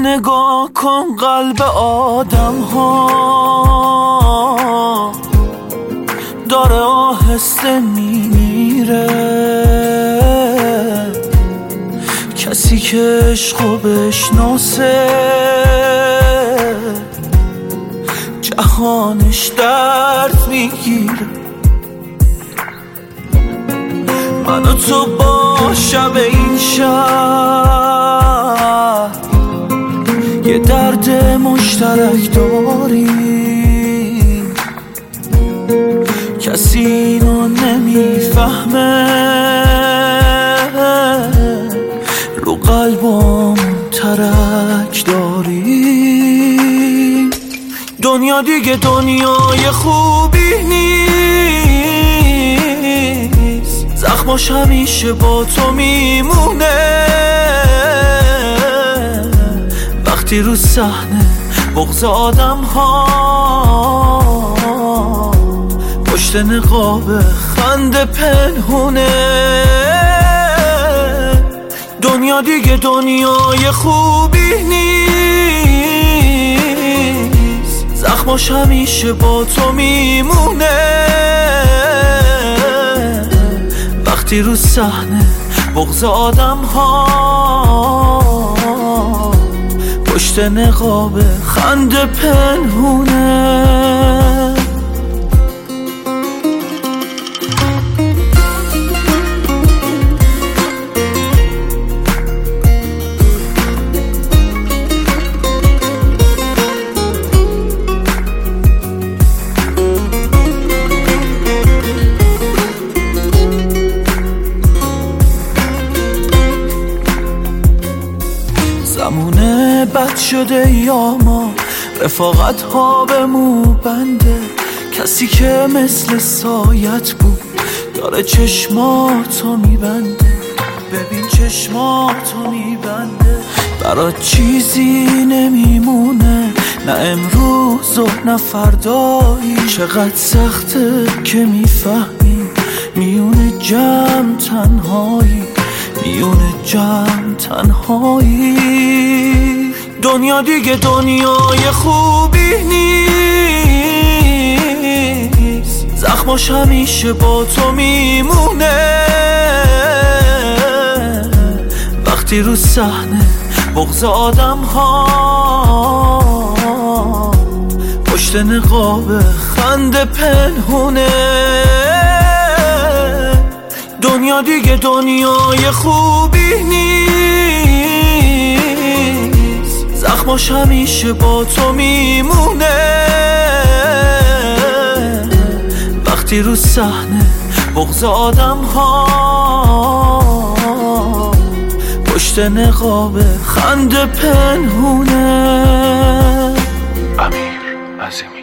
نگاه کن قلب آدم ها داره آهسته میمیره. کسی که عشقو بشناسه جهانش درد میگیره. من و تو با شب این شهر یه درد مشترک داریم، کسی اینو نمیفهمه. رو قلبم ترک داریم. دنیا دیگه دنیای خوبی نیست، زخماش همیشه با تو میمونه. وقتی رو صحنه بغض آدم ها پشت نقاب خنده پنهونه. دنیا دیگه دنیای خوبی نیست، زخماش همیشه با تو میمونه. وقتی رو صحنه بغض آدم ها پشت نقاب خنده پنهونه. زمونه بد شده یا ما رفاقت ها به مو بنده. کسی که مثل سایت بود داره چشماتو میبنده. ببین چشماتو میبنده. برات چیزی نمیمونه، نه امروز و نه فردایی. چقدر سخته که میفهمی میونه جمع تنهایی، میونه جمع تنهایی. دنیا دیگه دنیای خوبی نیست، زخماش همیشه با تو میمونه. وقتی رو صحنه بغض آدم ها پشت نقاب خنده پنهونه. دنیا دیگه دنیای خوبی نیست، زخماش همیشه با تو میمونه. وقتی رو صحنه بغض آدم ها پشت نقاب خنده پنهونه. امیر عظیمی.